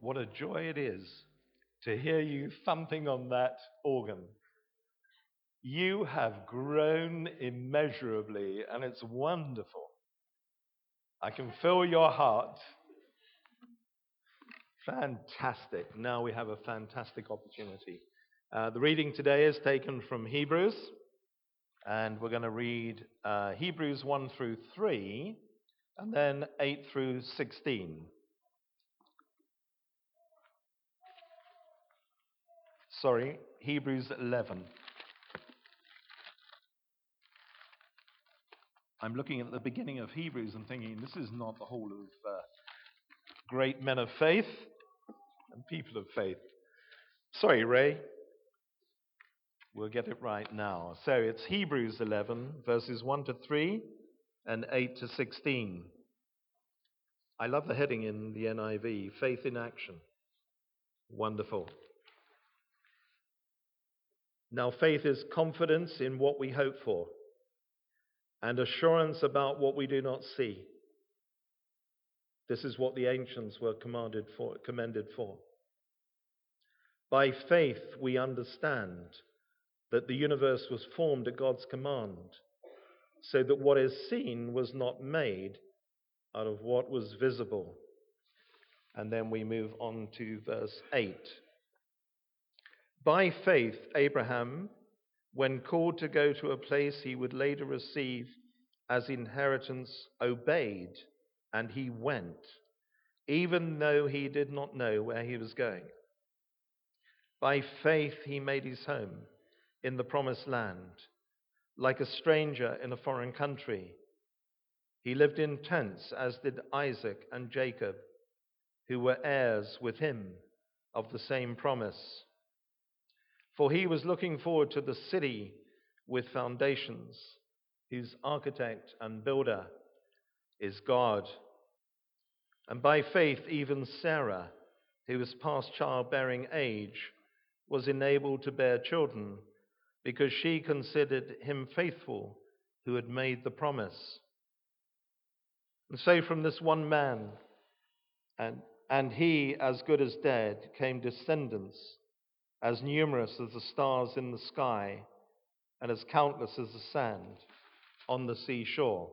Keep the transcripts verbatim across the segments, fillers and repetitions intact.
What a joy it is to hear you thumping on that organ. You have grown immeasurably, and it's wonderful. I can feel your heart. Fantastic. Now we have a fantastic opportunity. Uh, the reading today is taken from Hebrews, and we're going to read uh, Hebrews one through three, and then eight through sixteen. Sorry, Hebrews eleven. I'm looking at the beginning of Hebrews and thinking, this is not the whole of uh, great men of faith and people of faith. Sorry, Ray. We'll get it right now. So it's Hebrews eleven, verses one to three and eight to sixteen. I love the heading in the N I V, Faith in Action. Wonderful. Now, faith is confidence in what we hope for and assurance about what we do not see. This is what the ancients were commanded for, commended for. By faith, we understand that the universe was formed at God's command, so that what is seen was not made out of what was visible. And then we move on to verse eight. By faith, Abraham, when called to go to a place he would later receive as inheritance, obeyed, and he went, even though he did not know where he was going. By faith, he made his home in the promised land, like a stranger in a foreign country. He lived in tents, as did Isaac and Jacob, who were heirs with him of the same promise. For he was looking forward to the city with foundations, whose architect and builder is God. And by faith, even Sarah, who was past childbearing age, was enabled to bear children, because she considered him faithful who had made the promise. And so from this one man, and, and he as good as dead, came descendants as numerous as the stars in the sky and as countless as the sand on the seashore.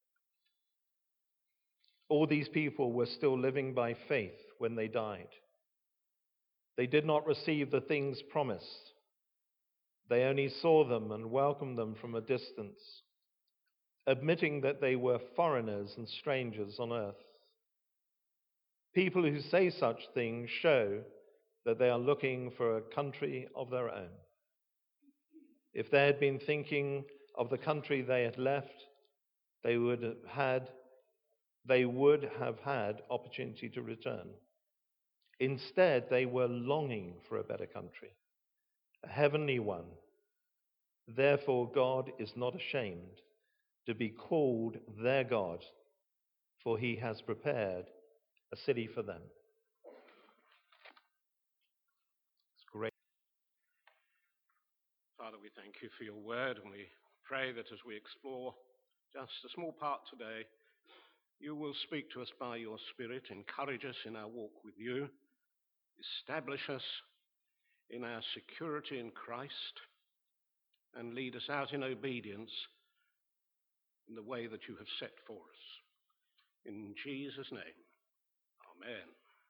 All these people were still living by faith when they died. They did not receive the things promised. They only saw them and welcomed them from a distance, admitting that they were foreigners and strangers on earth. People who say such things show that they are looking for a country of their own. If they had been thinking of the country they had left, they would have had, they would have had opportunity to return. Instead, they were longing for a better country, a heavenly one. Therefore, God is not ashamed to be called their God, for he has prepared a city for them. It's great. Father, we thank you for your word, and we pray that as we explore just a small part today, you will speak to us by your Spirit, encourage us in our walk with you, establish us in our security in Christ, and lead us out in obedience in the way that you have set for us. In Jesus' name, amen.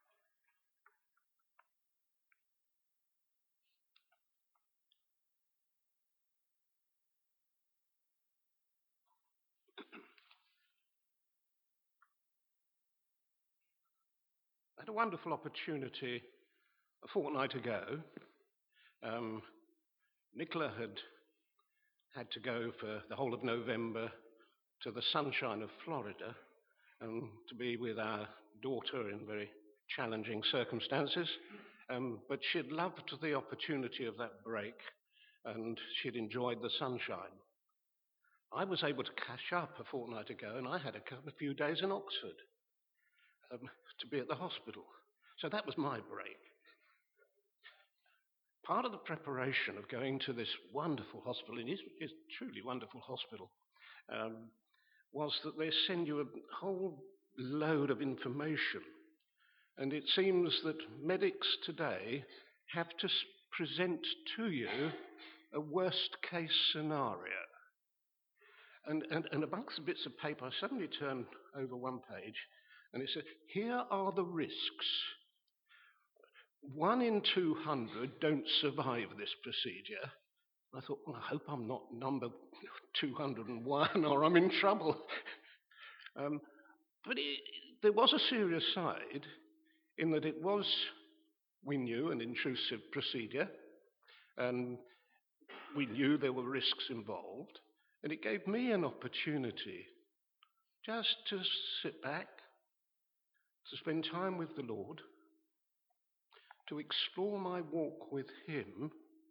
I had a wonderful opportunity a fortnight ago. Um, Nicola had had to go for the whole of November to the sunshine of Florida and to be with our daughter in very challenging circumstances. Um, but she'd loved the opportunity of that break, and she'd enjoyed the sunshine. I was able to catch up a fortnight ago, and I had a couple of few days in Oxford um, to be at the hospital. So that was my break. Part of the preparation of going to this wonderful hospital, it is, it is a truly wonderful hospital, um, was that they send you a whole load of information And it seems that medics today have to s- present to you a worst-case scenario. And, and, and amongst the bits of paper, I suddenly turned over one page, and it said, here are the risks. One in two hundred don't survive this procedure. I thought, well, I hope I'm not number two hundred and one or I'm in trouble. um, but it, there was a serious side in that it was, we knew, an intrusive procedure, and we knew there were risks involved, and it gave me an opportunity just to sit back, to spend time with the Lord, to explore my walk with Him,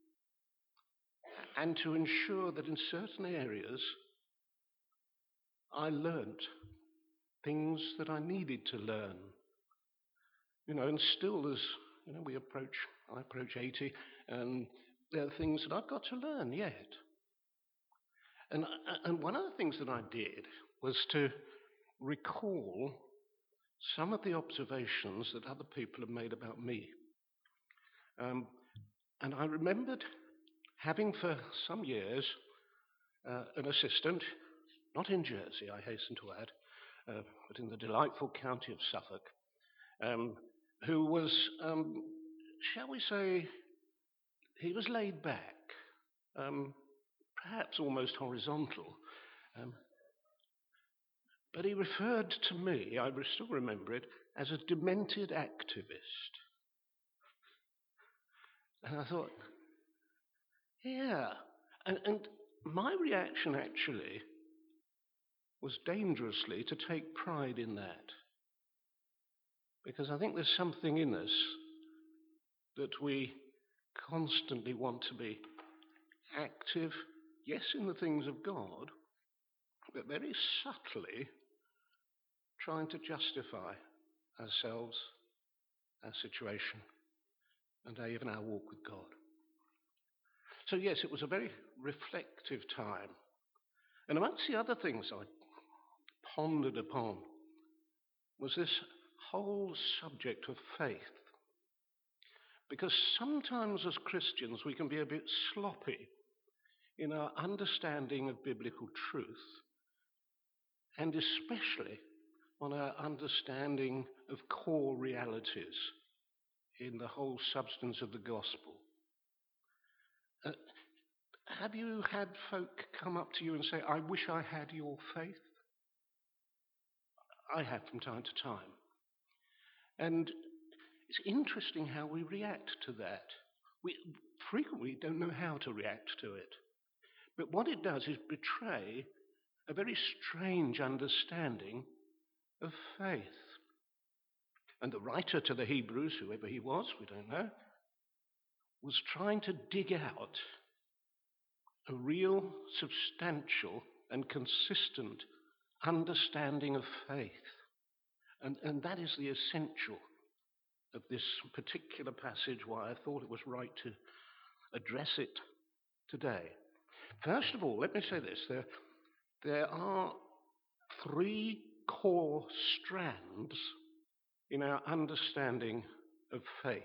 and to ensure that in certain areas I learnt things that I needed to learn. You know, and still as you know, we approach, I approach eighty, and there are things that I've got to learn yet. And, and one of the things that I did was to recall some of the observations that other people have made about me. Um, and I remembered having for some years uh, an assistant, not in Jersey, I hasten to add, uh, but in the delightful county of Suffolk, um, who was, um, shall we say, he was laid back, um, perhaps almost horizontal. Um, but he referred to me, I still remember it, as a demented activist. And I thought, yeah. And, and my reaction actually was dangerously to take pride in that. Because I think there's something in us that we constantly want to be active, yes, in the things of God, but very subtly trying to justify ourselves, our situation, and even our walk with God. So yes, it was a very reflective time. And amongst the other things I pondered upon was this whole subject of faith. Because sometimes as Christians we can be a bit sloppy in our understanding of biblical truth, and especially on our understanding of core realities in the whole substance of the gospel. Uh, have you had folk come up to you and say, I wish I had your faith? I have from time to time. And it's interesting how we react to that. We frequently don't know how to react to it. But what it does is betray a very strange understanding of faith. And the writer to the Hebrews, whoever he was, we don't know, was trying to dig out a real, substantial, and consistent understanding of faith. And, and that is the essential of this particular passage, why I thought it was right to address it today. First of all, let me say this. There, there are three core strands in our understanding of faith.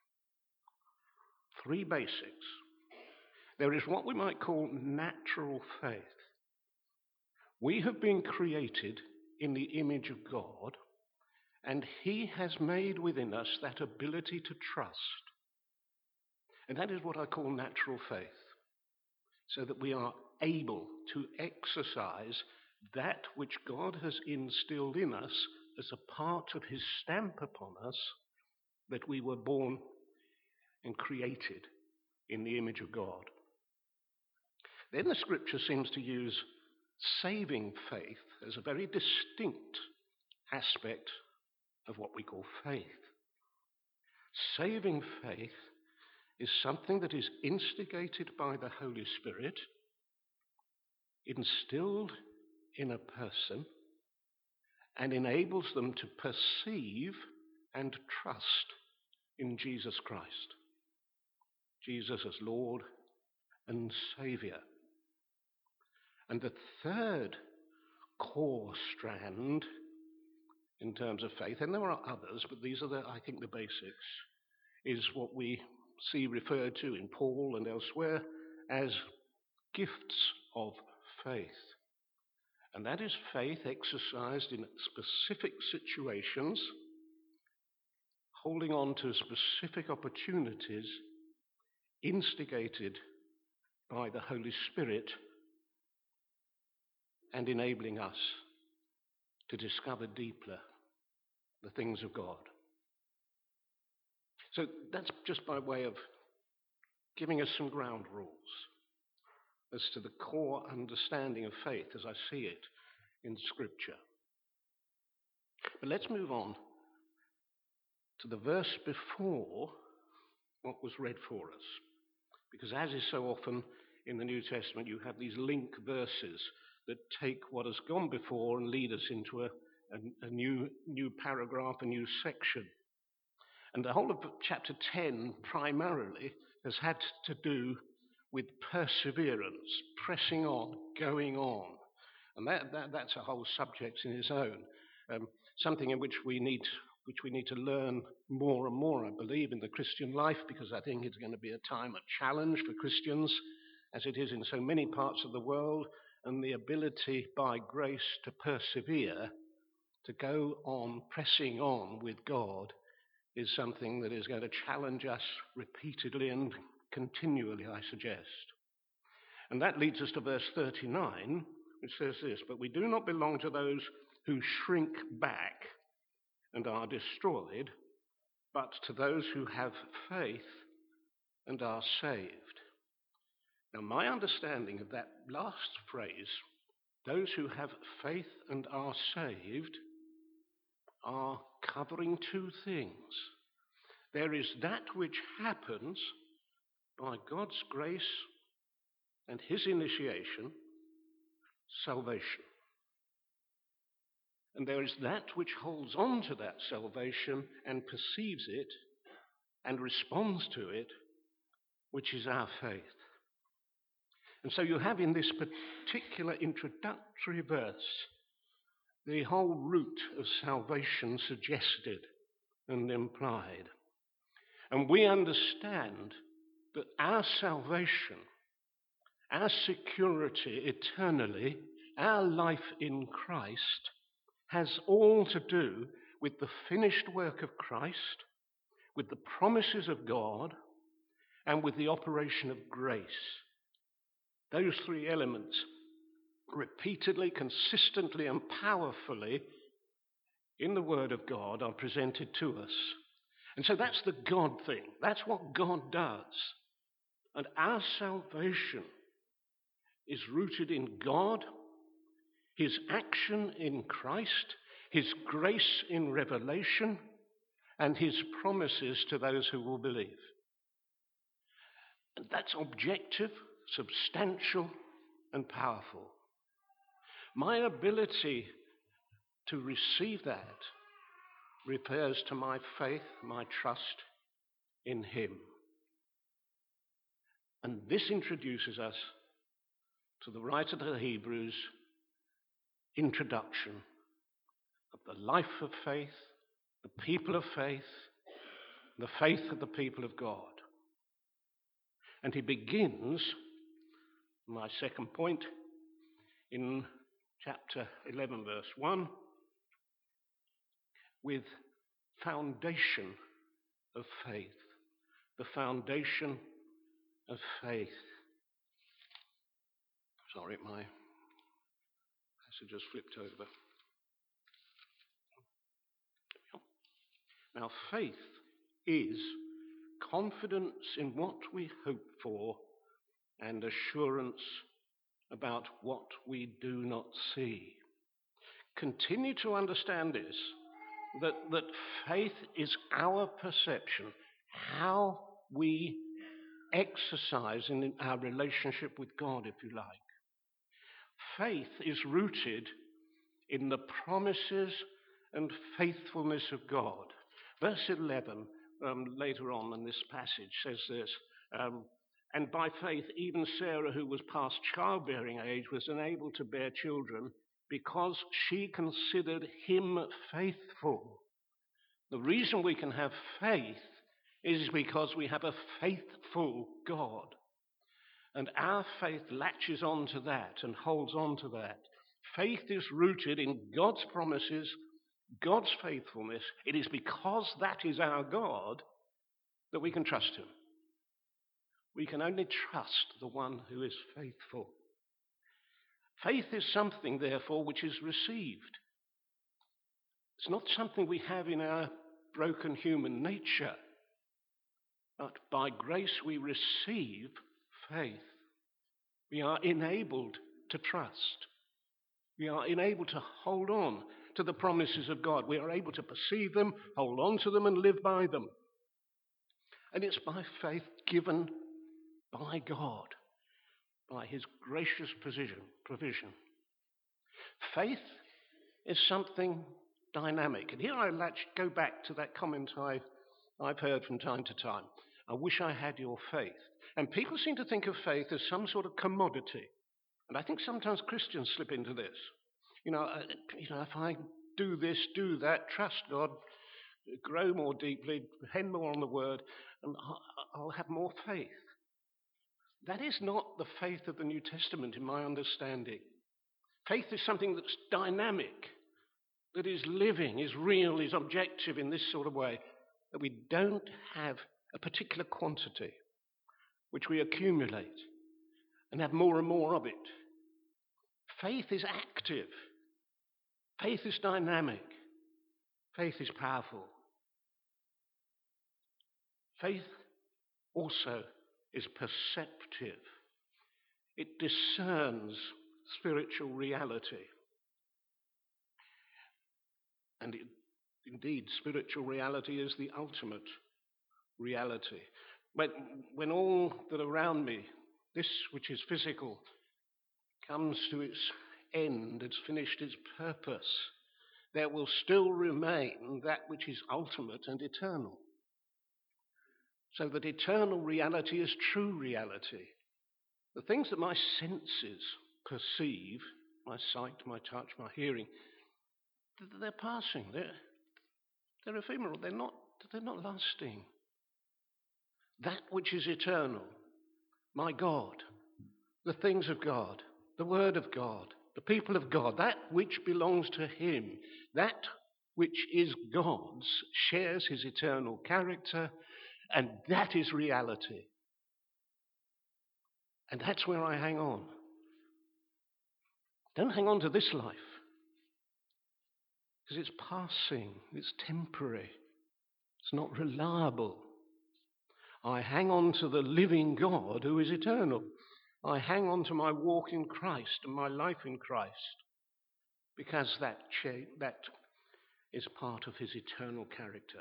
Three basics. There is what we might call natural faith. We have been created in the image of God, and He has made within us that ability to trust. And that is what I call natural faith, so that we are able to exercise that which God has instilled in us as a part of His stamp upon us, that we were born and created in the image of God. Then the Scripture seems to use saving faith as a very distinct aspect of what we call faith. Saving faith is something that is instigated by the Holy Spirit, instilled in a person, and enables them to perceive and trust in Jesus Christ. Jesus as Lord and Saviour. And the third core strand in terms of faith, and there are others, but these are, the, I think, the basics, is what we see referred to in Paul and elsewhere as gifts of faith. And that is faith exercised in specific situations, holding on to specific opportunities, instigated by the Holy Spirit, and enabling us to discover deeper the things of God. So that's just by way of giving us some ground rules as to the core understanding of faith as I see it in Scripture. But let's move on to the verse before what was read for us. Because as is so often in the New Testament, you have these link verses that take what has gone before and lead us into a, a, a new, new paragraph, a new section. And the whole of chapter ten primarily has had to do with perseverance, pressing on, going on. And that, that, that's a whole subject in its own, um, something in which we need which we need to learn more and more, I believe, in the Christian life, because I think it's going to be a time of challenge for Christians, as it is in so many parts of the world, and the ability by grace to persevere, to go on, pressing on with God, is something that is going to challenge us repeatedly and continually, I suggest. And that leads us to verse thirty-nine, which says this: "But we do not belong to those who shrink back and are destroyed, but to those who have faith and are saved." Now, my understanding of that last phrase, those who have faith and are saved, are covering two things. There is that which happens by God's grace and his initiation, salvation. And there is that which holds on to that salvation and perceives it and responds to it, which is our faith. And so you have in this particular introductory verse the whole root of salvation suggested and implied. And we understand that our salvation, our security eternally, our life in Christ, has all to do with the finished work of Christ, with the promises of God, and with the operation of grace. Those three elements, repeatedly, consistently, and powerfully in the Word of God, are presented to us. And so that's the God thing. That's what God does. And our salvation is rooted in God, his action in Christ, his grace in revelation, and his promises to those who will believe. And that's objective, substantial, and powerful. My ability to receive that refers to my faith, my trust in him. And this introduces us to the writer to the Hebrews introduction of the life of faith, the people of faith, the faith of the people of God. And he begins, my second point, in chapter eleven, verse one, with foundation of faith. The foundation of faith. Sorry, my passage just flipped over. Now, faith is confidence in what we hope for and assurance about what we do not see. Continue to understand this, that, that faith is our perception, how we exercise in our relationship with God, if you like. Faith is rooted in the promises and faithfulness of God. Verse eleven, um, later on in this passage, says this, um, "And by faith, even Sarah, who was past childbearing age, was unable to bear children because she considered him faithful. The reason we can have faith is because we have a faithful God. And our faith latches on to that and holds on to that. Faith is rooted in God's promises, God's faithfulness. It is because that is our God that we can trust him. We can only trust the one who is faithful. Faith is something, therefore, which is received. It's not something we have in our broken human nature, but by grace we receive faith. We are enabled to trust. We are enabled to hold on to the promises of God. We are able to perceive them, hold on to them, and live by them. And it's by faith given by God, by his gracious provision. provision. Faith is something dynamic. And here I latch, go back to that comment I, I've heard from time to time. I wish I had your faith. And people seem to think of faith as some sort of commodity. And I think sometimes Christians slip into this. You know, uh, you know, if I do this, do that, trust God, grow more deeply, depend more on the word, and I'll have more faith. That is not the faith of the New Testament in my understanding. Faith is something that's dynamic, that is living, is real, is objective in this sort of way, that we don't have a particular quantity which we accumulate and have more and more of it. Faith is active. Faith is dynamic. Faith is powerful. Faith also is perceptive. It discerns spiritual reality. And it, indeed, spiritual reality is the ultimate reality. When, when all that around me, this which is physical, comes to its end, it's finished its purpose, there will still remain that which is ultimate and eternal. So that eternal reality is true reality. The things that my senses perceive, my sight, my touch, my hearing, they're passing. They're, they're ephemeral. They're not, they're not lasting. That which is eternal, my God, the things of God, the Word of God, the people of God, that which belongs to him, that which is God's, shares his eternal character, and that is reality. And that's where I hang on. Don't hang on to this life, because it's passing, it's temporary, it's not reliable. I hang on to the living God who is eternal. I hang on to my walk in Christ and my life in Christ, because that, cha- that is part of his eternal character.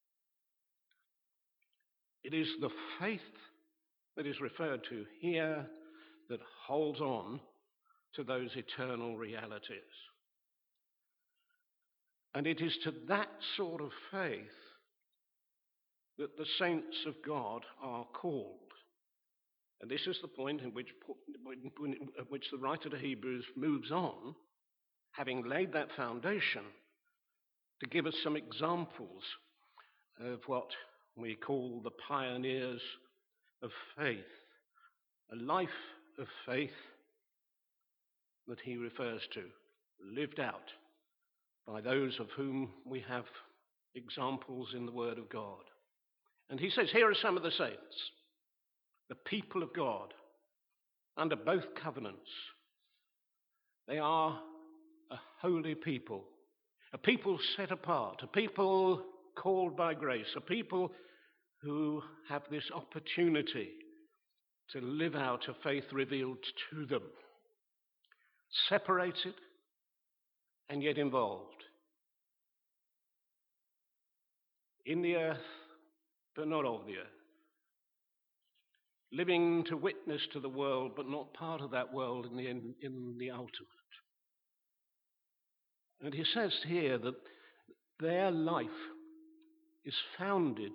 It is the faith that is referred to here that holds on to those eternal realities. And it is to that sort of faith that the saints of God are called. And this is the point in which, at which the writer to Hebrews moves on, having laid that foundation, to give us some examples of what we call the pioneers of faith, a life of faith that he refers to, lived out by those of whom we have examples in the Word of God. And he says, here are some of the saints, the people of God, under both covenants. They are a holy people, a people set apart, a people called by grace, a people who have this opportunity to live out a faith revealed to them, separated and yet involved. In the earth, but not of the earth. Living to witness to the world, but not part of that world in the, in, in the ultimate. And he says here that their life is founded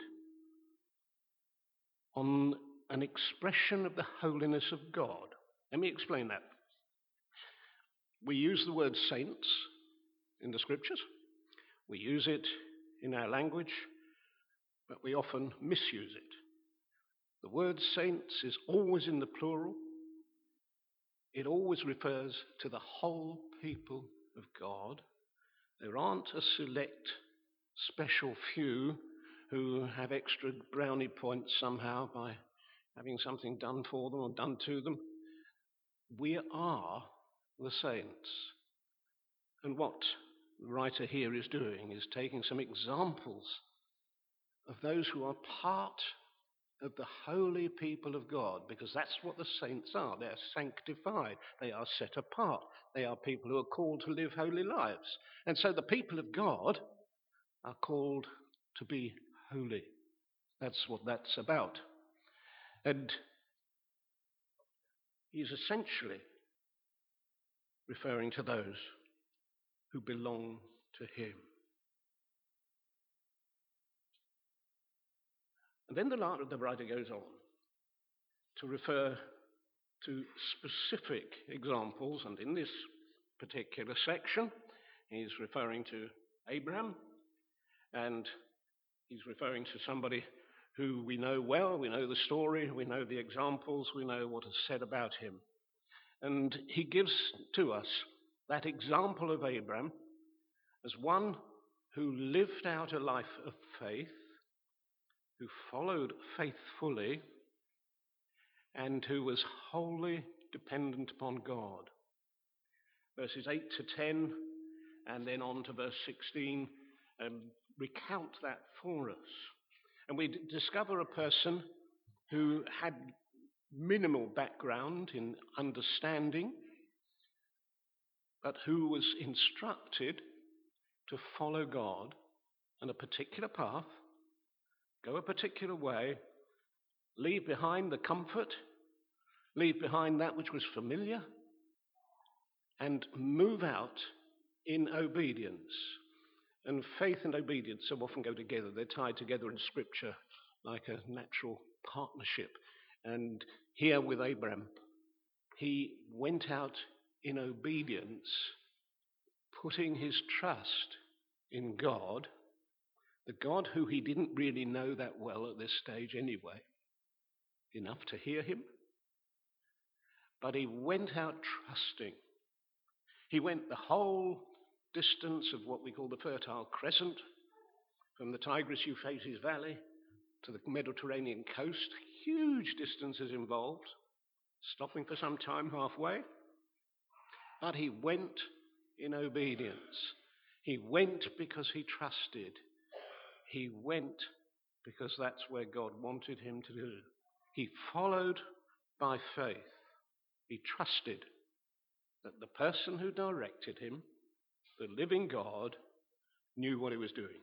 on an expression of the holiness of God. Let me explain that. We use the word saints in the scriptures. We use it in our language, but we often misuse it. The word saints is always in the plural. It always refers to the whole people of God. There aren't a select, special few who have extra brownie points somehow by having something done for them or done to them. We are the saints. And what the writer here is doing is taking some examples of those who are part of the holy people of God, because that's what the saints are. They are sanctified. They are set apart. They are people who are called to live holy lives. And so the people of God are called to be holy. That's what that's about. And he's essentially referring to those who belong to him. And then the writer goes on to refer to specific examples, and in this particular section, he's referring to Abraham, and he's referring to somebody who we know well. We know the story, we know the examples, we know what is said about him. And he gives to us that example of Abraham as one who lived out a life of faith, who followed faithfully, and who was wholly dependent upon God. Verses eight to ten, and then on to verse sixteen, um, recount that for us. And we d- discover a person who had minimal background in understanding, but who was instructed to follow God on a particular path, go a particular way, leave behind the comfort, leave behind that which was familiar, and move out in obedience. And faith and obedience so often go together. They're tied together in Scripture like a natural partnership. And here with Abraham, he went out in obedience, putting his trust in God, the God who he didn't really know that well at this stage anyway, enough to hear him. But he went out trusting. He went the whole distance of what we call the Fertile Crescent, from the Tigris-Euphrates Valley to the Mediterranean coast. Huge distances involved, stopping for some time halfway. But he went in obedience. He went because he trusted. He went because that's where God wanted him to do. He followed by faith. He trusted that the person who directed him, the living God, knew what he was doing.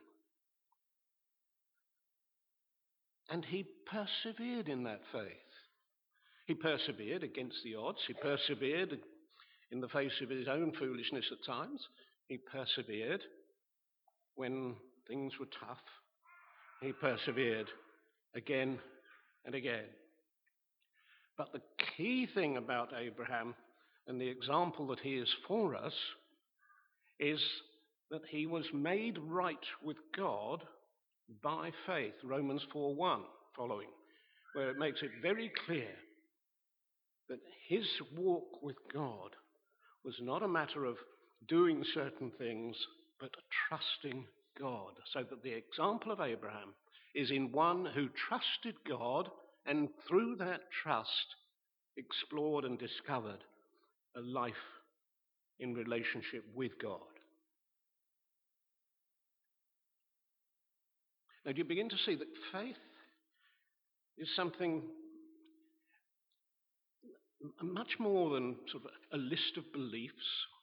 And he persevered in that faith. He persevered against the odds. He persevered in the face of his own foolishness at times. He persevered when things were tough. He persevered again and again. But the key thing about Abraham and the example that he is for us is that he was made right with God by faith, Romans four one following, where it makes it very clear that his walk with God was not a matter of doing certain things, but trusting God. So that the example of Abraham is in one who trusted God and through that trust explored and discovered a life in relationship with God. Now, do you begin to see that faith is something much more than sort of a list of beliefs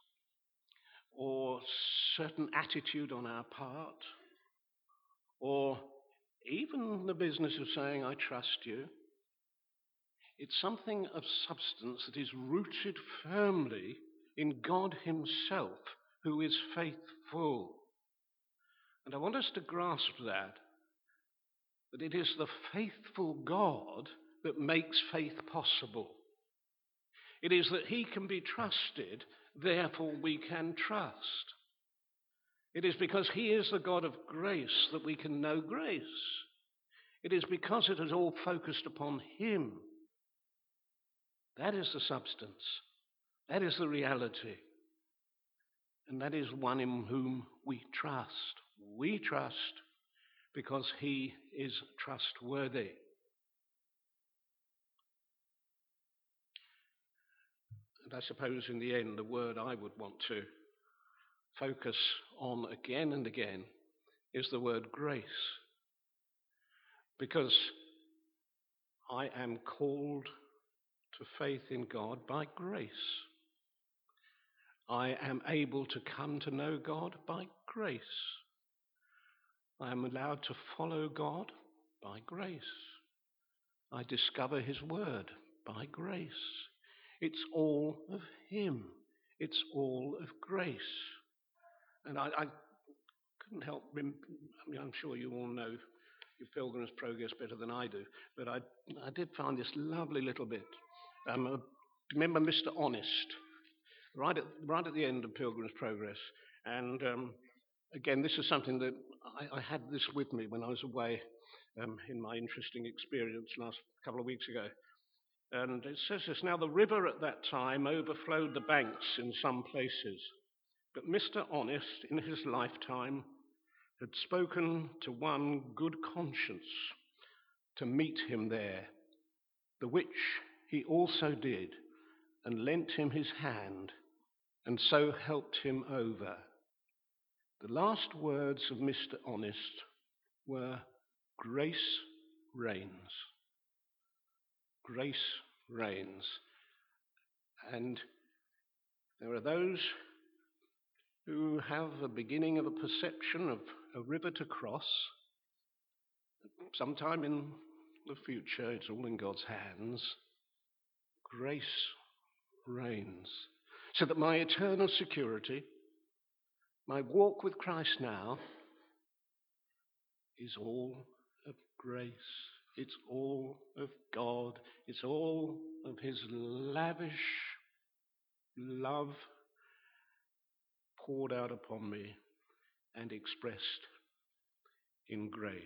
or certain attitude on our part, or even the business of saying, I trust you? It's something of substance that is rooted firmly in God himself, who is faithful. And I want us to grasp that, that it is the faithful God that makes faith possible. It is that he can be trusted therefore we can trust. It is because he is the God of grace that we can know grace. It is because it is all focused upon him. That is the substance. That is the reality. And that is one in whom we trust. We trust because he is trustworthy. And I suppose in the end, the word I would want to focus on again and again is the word grace. Because I am called to faith in God by grace. I am able to come to know God by grace. I am allowed to follow God by grace. I discover his word by grace. It's all of him. It's all of grace. And I, I couldn't help, rem- I mean, I'm sure you all know your Pilgrim's Progress better than I do, but I, I did find this lovely little bit. Um, uh, remember Mister Honest, right at, right at the end of Pilgrim's Progress. And um, again, this is something that I, I had this with me when I was away um, in my interesting experience last couple of weeks ago. And it says this, now the river at that time overflowed the banks in some places, but Mister Honest in his lifetime had spoken to one good conscience to meet him there, the which he also did, and lent him his hand, and so helped him over. The last words of Mister Honest were, grace reigns. Grace reigns. And there are those who have a beginning of a perception of a river to cross. Sometime in the future, it's all in God's hands. Grace reigns. So that my eternal security, my walk with Christ now, is all of grace. It's all of God. It's all of his lavish love poured out upon me and expressed in grace.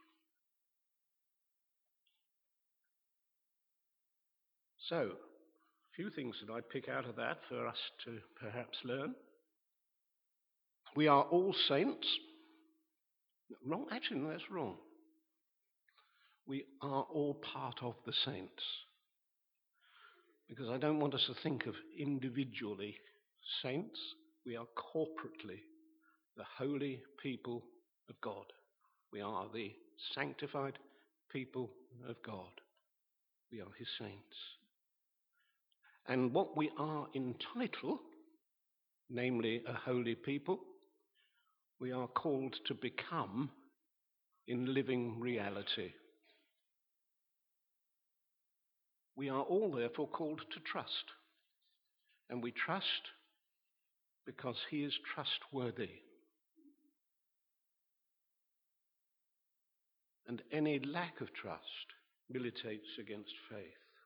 So, a few things that I pick out of that for us to perhaps learn. We are all saints. Wrong? Actually, no, that's wrong. We are all part of the saints. Because I don't want us to think of individually saints. We are corporately the holy people of God. We are the sanctified people of God. We are his saints. And what we are entitled, namely a holy people, we are called to become in living reality. We are all therefore called to trust. And we trust because he is trustworthy. And any lack of trust militates against faith.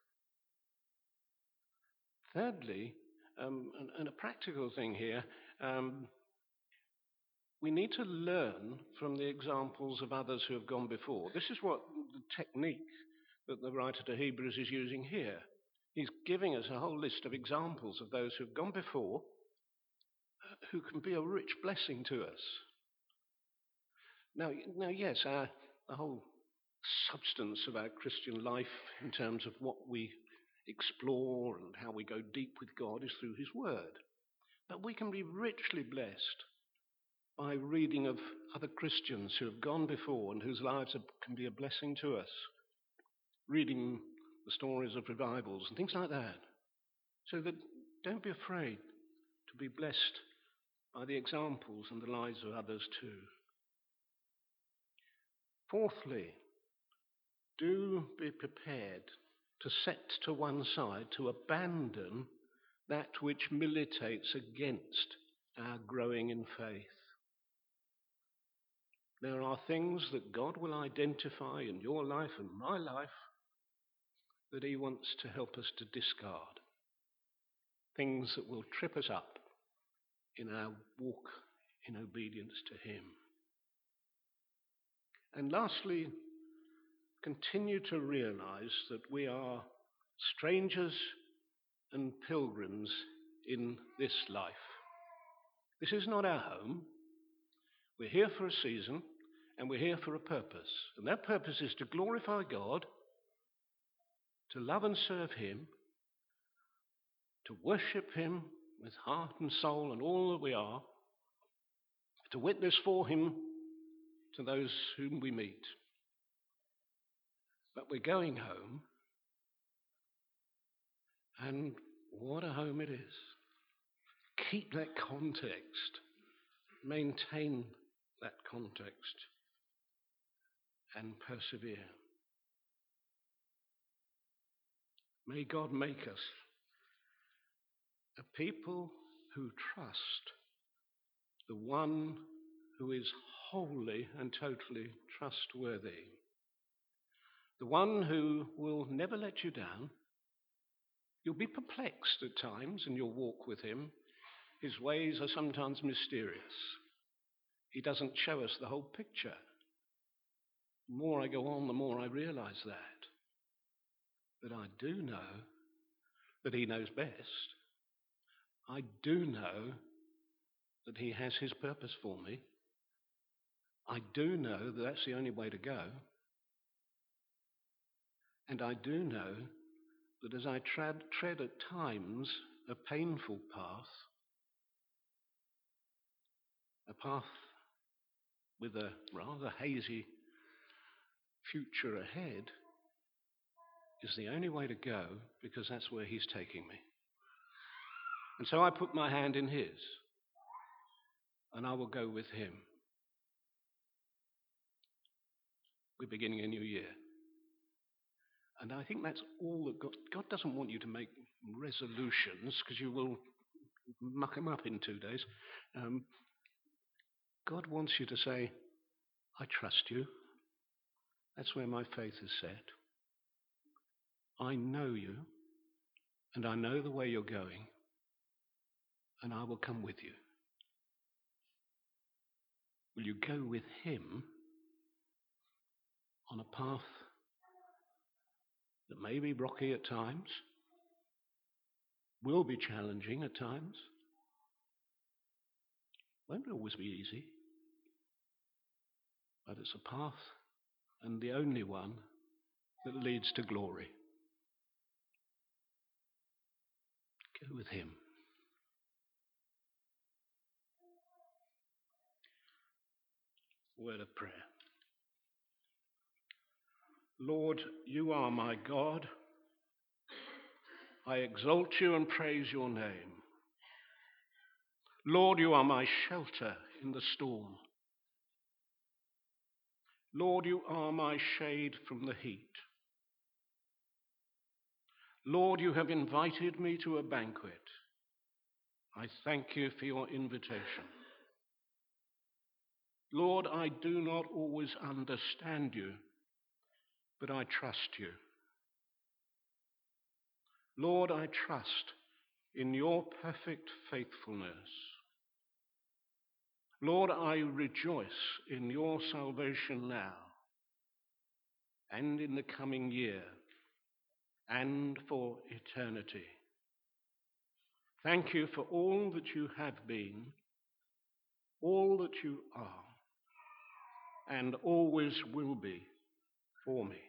Thirdly, um, and, and a practical thing here, um, we need to learn from the examples of others who have gone before. This is what the technique that the writer to Hebrews is using here. He's giving us a whole list of examples of those who have gone before, who can be a rich blessing to us. Now, now yes, our, the whole substance of our Christian life in terms of what we explore and how we go deep with God is through his word. But we can be richly blessed by reading of other Christians who have gone before and whose lives are, can be a blessing to us. Reading the stories of revivals and things like that. So that don't be afraid to be blessed by the examples and the lives of others too. Fourthly, do be prepared to set to one side, to abandon that which militates against our growing in faith. There are things that God will identify in your life and my life that he wants to help us to discard. things that will trip us up in our walk in obedience to him. And lastly, continue to realize that we are strangers and pilgrims in this life. This is not our home. We're here for a season, and we're here for a purpose. And that purpose is to glorify God, to love and serve him, to worship him with heart and soul and all that we are, to witness for him to those whom we meet. But we're going home, and what a home it is. Keep that context. Maintain that context and persevere. May God make us a people who trust the one who is wholly and totally trustworthy, the one who will never let you down. You'll be perplexed at times in your walk with him. His ways are sometimes mysterious. He doesn't show us the whole picture. The more I go on, the more I realize that. But I do know that he knows best. I do know that he has his purpose for me. I do know that that's the only way to go. And I do know that as I tread, tread at times a painful path, a path with a rather hazy future ahead, is the only way to go, because that's where he's taking me. And so I put my hand in his, and I will go with him. We're beginning a new year. And I think that's all that God, God doesn't want you to make resolutions, because you will muck them up in two days. Um, God wants you to say, I trust you. That's where my faith is set. I know you, and I know the way you're going, and I will come with you. Will you go with him on a path that may be rocky at times, will be challenging at times, won't always be easy, but it's a path, and the only one, that leads to glory. Go with him. Word of prayer. Lord, you are my God. I exalt you and praise your name. Lord, you are my shelter in the storm. Lord, you are my shade from the heat. Lord, you have invited me to a banquet. I thank you for your invitation. Lord, I do not always understand you, but I trust you. Lord, I trust in your perfect faithfulness. Lord, I rejoice in your salvation now and in the coming year and for eternity. Thank you for all that you have been, all that you are, and always will be for me.